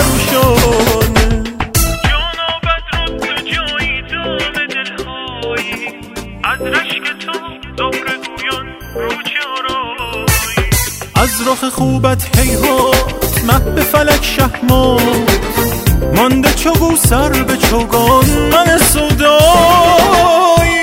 پرشانه. جانابت رو تو جایی دام دلهایی، از رشک تو زهره گویان رو چارایی. از رخ خوبت هیهات مه به فلک شهمات، مانده چو سر به چوگان من سودایی.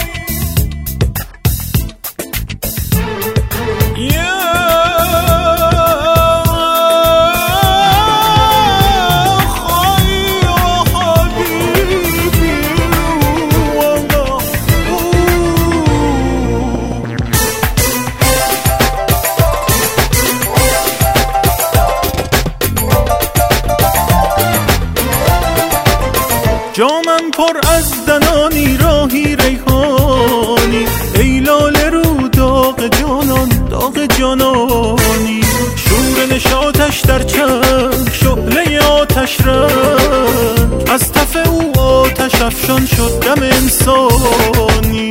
جامم پر از دنانی راهی ریحانی، ای لاله رو داغ جانان داغ جانانی. شور نشاطش در چشم شعله آتش رنگ، از تف او آتش افشان شد دم انسانی.